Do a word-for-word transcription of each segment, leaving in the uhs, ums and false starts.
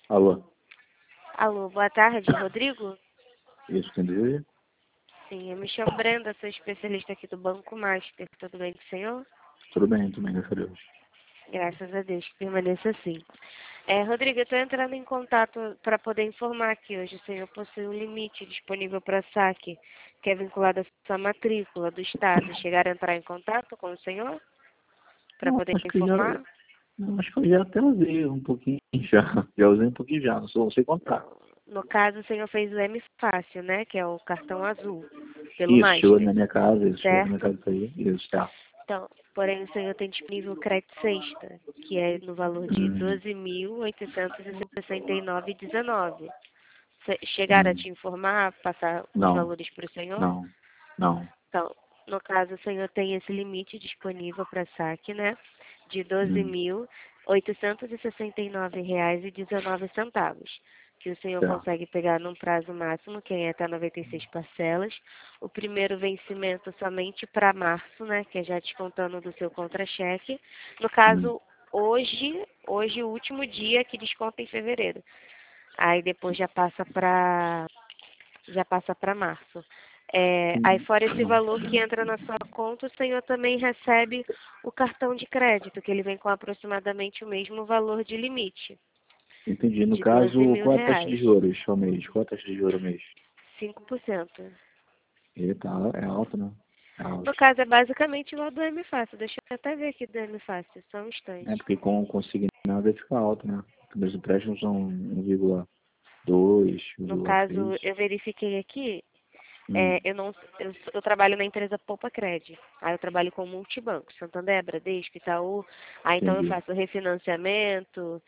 Alô? Alô, boa tarde, Rodrigo? Isso, quem deseja? Sim, eu me chamo Brenda, sou especialista aqui do Banco Master. Tudo bem com o senhor? Tudo bem, tudo bem, graças a Deus. Graças a Deus, que permaneça assim. É, Rodrigo, eu estou entrando em contato para poder informar que hoje o senhor possui um limite disponível para saque, que é vinculado à sua matrícula do Estado. Chegar a entrar em contato com o senhor para Não, poder acho que já, informar? não, acho que eu já até usei um pouquinho já. Já usei um pouquinho já, não, sou, não sei contar. No caso, o senhor fez o M Fácil, né? Que é o cartão azul, pelo Isso, chegou Master, na minha casa, isso, chegou na minha certo? casa isso aí. Isso, tá. Então, porém, o senhor tem disponível o crédito sexta, que é no valor de Hum, doze mil oitocentos e sessenta e nove vírgula dezenove. Ce- Chegaram a hum, te informar, passar os não, valores para o senhor? não, não. Então, no caso, o senhor tem esse limite disponível para saque, né? De doze Hum, mil oitocentos e sessenta e nove reais e dezenove centavos, que o senhor certo. consegue pegar num prazo máximo, que é até noventa e seis parcelas. O primeiro vencimento somente para março, né? Que é já descontando do seu contra-cheque. No Hum, caso, hoje, hoje o último dia que desconta em fevereiro. Aí depois já passa para já passa para março. É, aí hum, fora esse não. valor que entra na sua conta, o senhor também recebe o cartão de crédito, que ele vem com aproximadamente o mesmo valor de limite, Entendi. No de doze caso, mil qual é a taxa de reais, juros ao mês? Qual é a taxa de juros ao mês? cinco por cento. Eita, é alta, né? É alta. No caso, é basicamente igual do M Fácil. Deixa eu até ver aqui do M Fácil, só um É instante. porque com consignado fica alto, né? Porque meus empréstimos são um vírgula dois, No um vírgula três. caso, eu verifiquei aqui, Hum, é, eu, não, eu, eu trabalho na empresa Poupa Cred. Aí eu trabalho com multibanco, Santander, Bradesco, Itaú. Aí então eu entendi. faço refinanciamento,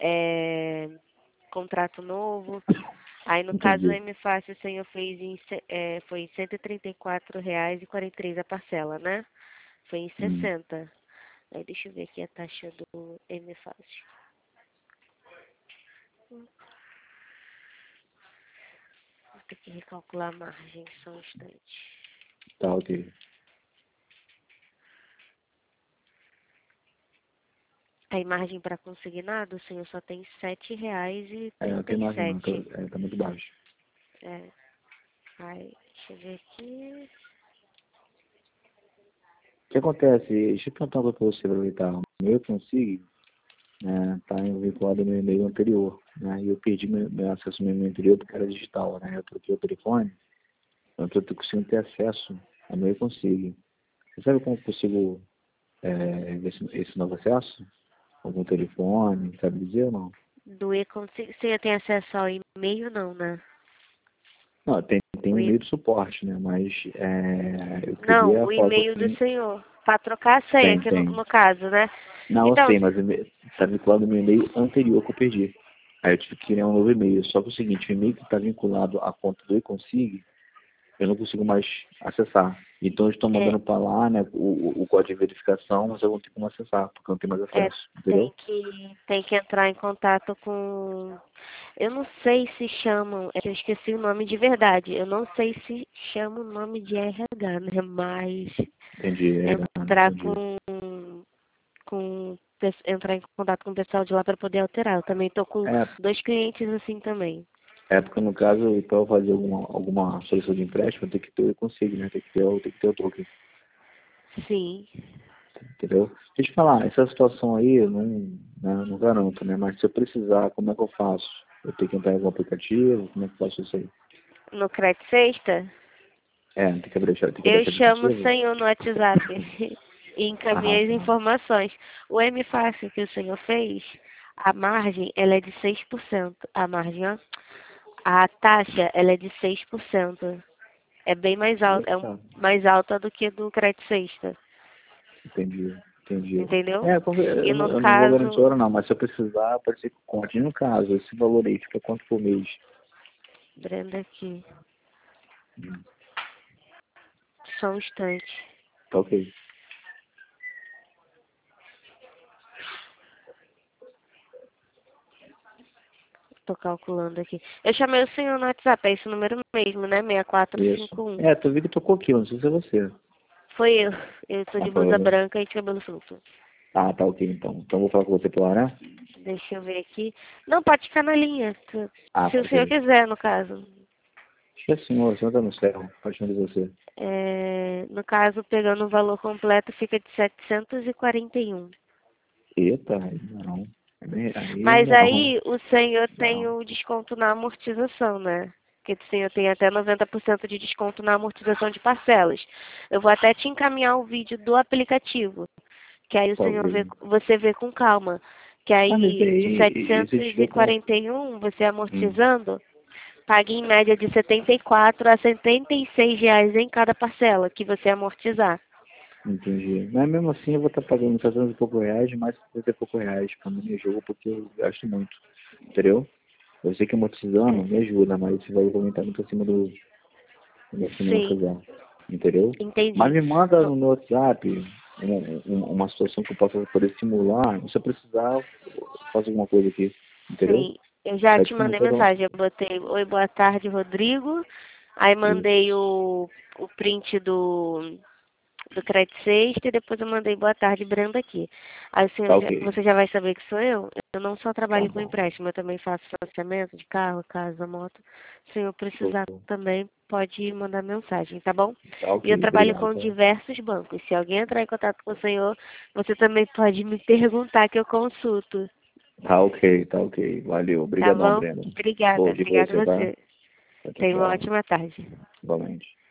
é, contrato novo. Aí no caso o Entendi. M Fácil o senhor fez em, ce- é, foi em cento e trinta e quatro reais e quarenta e três a parcela, né? Foi em Hum. sessenta. Aí deixa eu ver aqui a taxa do M Fácil. Vou ter que recalcular a margem, só um instante. Tá, ok. Aí margem para consignado, o senhor só tem sete reais e É, não trinta tem e margem não, tá, sete. é, tá muito baixo. É. Aí, deixa eu ver aqui. O que acontece? Deixa eu perguntar uma coisa pra você aproveitar. O meu consigo, né, tá vinculado ao meu e-mail anterior, né? E eu perdi meu, meu acesso ao meu e-mail anterior porque era digital, né? Eu troquei o telefone, então eu tô conseguindo ter acesso ao meu consigo. Você sabe como eu consigo é, esse, esse novo acesso? Algum telefone, sabe dizer ou não? Do e-consigo, você tem acesso ao e-mail, não, né? Não, tem, tem O um e- e-mail de suporte, né? Mas é, eu Não, queria o falar com e-mail do alguém. senhor. Para trocar a senha, Tem, aqui no, tem. no caso, né? Não, eu Então, sei, mas está vinculado ao meu e-mail anterior que eu perdi. Aí eu tive que criar um novo e-mail. Só que é o seguinte, o e-mail que está vinculado à conta do eConsig, eu não consigo mais acessar. Então eu estou é, mandando para lá, né, o, o código de verificação, mas eu não tenho como acessar, porque eu não tenho mais é, acesso, tem entendeu? que, tem que entrar em contato com... Eu não sei se chamam, é que eu esqueci o nome de verdade. Eu não sei se chama o nome de R H, né? Mas Entendi, é, entrar entendi. com, com pe- entrar em contato com o pessoal de lá para poder alterar. Eu também tô com É, dois clientes assim também. é porque no caso, para eu fazer alguma, alguma solução de empréstimo, eu tenho que ter o eConsig, né? Tem que ter, o- tem que ter o token. Sim. Entendeu? Deixa eu te falar, essa situação aí eu não, né, não garanto, né? Mas se eu precisar, como é que eu faço? Eu tenho que entrar em algum aplicativo, como é que eu faço isso aí? No Crédito Sexta, É, tem que abrir, tem que abrir eu esse chamo o aplicativo? senhor no WhatsApp e Ah, encaminhei as tá. informações. O M Fácil que o senhor fez, a margem ela é de seis por cento. A margem, ó. A taxa ela é de seis por cento. É bem mais alta, é um, Eita, mais alta do que do Crédito Sexta. entendi, entendi. Entendeu? É, qualquer- E eu não, no eu não vou garantir caso, hora não, mas se eu precisar, pode ser que conte. E no caso, esse valor aí fica quanto por mês? Brenda aqui, Hum, só um instante. tá ok. Tô calculando aqui. Eu chamei o senhor no WhatsApp, é esse número mesmo, né? Isso. seis quatro cinco um. É, tu viu que tocou aqui, eu não sei se é você. Foi eu. Eu tô Ah, de foi, blusa né? branca e de cabelo solto. Ah, tá ok então. Então eu vou falar com você pela hora, né? Deixa eu ver aqui. Não, pode ficar na linha. Se Ah, se o senhor perfeito. quiser, no caso. Acho que senhor, o senhor tá no céu. Pode chamar de você. É, no caso, pegando o valor completo, fica de setecentos e quarenta e um. Eita, aí não. É bem- Aí Mas não. aí o senhor tem Não. o desconto na amortização, né? Porque o senhor tem até noventa por cento de desconto na amortização de parcelas. Eu vou até te encaminhar o vídeo do aplicativo, que aí o Tá senhor vê, ok. você vê com calma. Que Ah, mas aí de aí, esse setecentos e desconto. quarenta e um, você Hum, amortizando, paga em média de setenta e quatro a setenta e seis reais em cada parcela que você amortizar. entendi. Mas mesmo assim eu vou estar pagando setecentos e poucos reais, mais setenta e poucos reais pra mim jogo, porque eu gasto muito. Entendeu? Eu sei que amortizando É, me ajuda, mas esse valor também tá muito acima do do que não sim, amortizar. Entendeu? Mas entendi. me manda No- no meu WhatsApp uma, uma uma situação que eu possa poder simular. Se eu precisar, eu faço alguma coisa aqui. Entendeu? sim, eu já É te tipo uma mandei coisa. mensagem. Eu botei oi, boa tarde, Rodrigo. Aí Isso. mandei o, o print do, do Credit Sexta e depois eu mandei boa tarde, Brenda aqui. Aí o Tá senhor já- ok. você já vai saber que sou eu. Eu não só Tá trabalho com bom. empréstimo, eu também faço financiamento de carro, casa, moto. Se eu Show. precisar também, pode mandar mensagem, tá bom? Tá E eu ok. trabalho Obrigado, com tá? diversos bancos. Se alguém entrar em contato com o senhor, você também pode me perguntar que eu consulto, Tá ok, tá ok. Valeu. tá Obrigadão, bom? Brenda. Obrigada, Bom dia pra obrigada você, a tá? você. Tchau, tchau, Tenha uma tchau. ótima tarde. Igualmente.